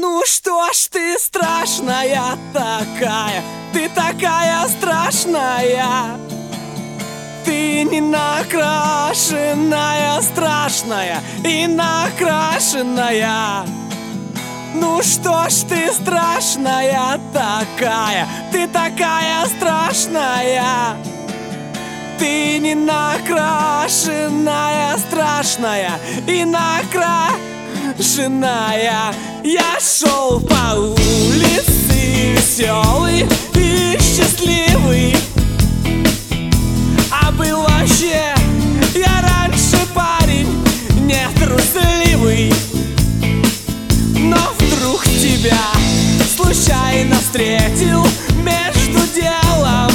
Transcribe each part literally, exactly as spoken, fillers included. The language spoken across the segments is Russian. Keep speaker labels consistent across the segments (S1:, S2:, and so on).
S1: Ну что ж ты страшная такая, ты такая страшная. Ты не накрашенная, страшная и накрашенная. Ну что ж ты страшная такая, ты такая страшная. Ты не накрашенная, страшная и накрашенная. Я шел по улице веселый и счастливый, а был вообще я раньше парень нетрусливый. Но вдруг тебя случайно встретил между делом.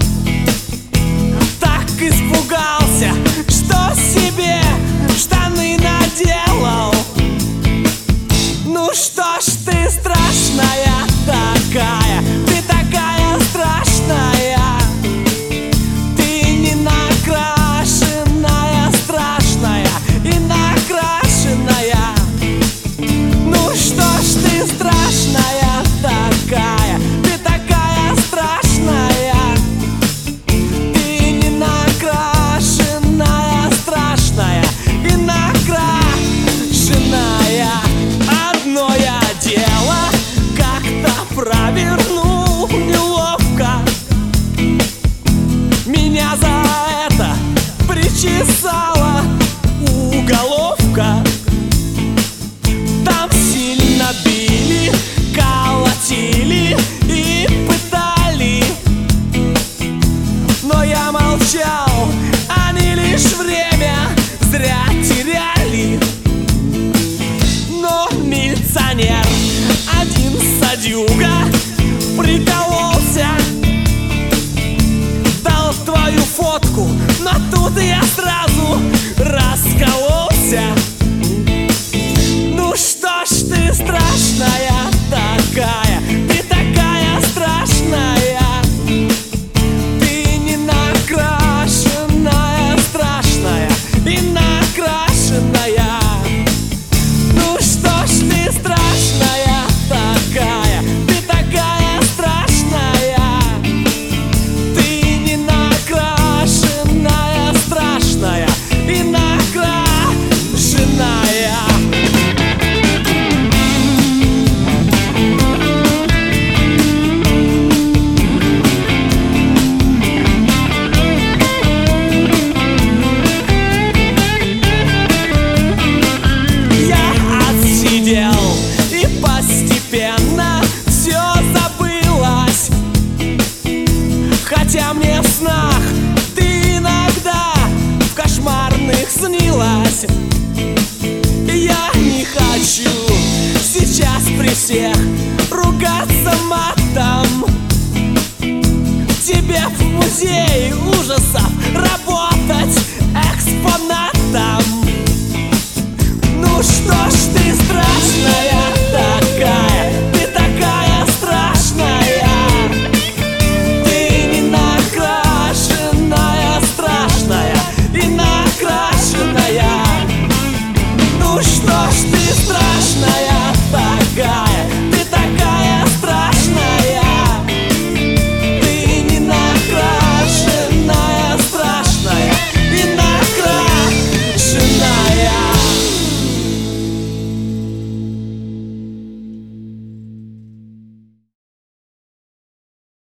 S1: Так испугался, что себе штаны наделал. Ну что ж ты страшная такая, ты такая страшная. Ты не накрашенная, страшная и накрашенная. Ну что ж ты страшная такая, ты такая страшная. Ты не накрашенная, страшная и накрашенная. Одно я дело как-то провернул неловко. Меня за это причесала уголовка. Там сильно били, колотили и пытали, но я молчал, они лишь время зря теряли. Но милиционер один садюга прикололся, дал твою фотку, но тут я сразу раскололся. Ну что ж ты страшная такая, ты такая страшная. Ты не накрашенная, страшная и накрашенная. Ну что ж ты страшная такая, ты такая страшная. Ты не накрашенная, страшная и накрашенная. И постепенно все забылось, хотя мне в снах ты иногда в кошмарных снилась. Я не хочу сейчас при всех ругаться матом. Тебе в музее ужасов работать экспонатом.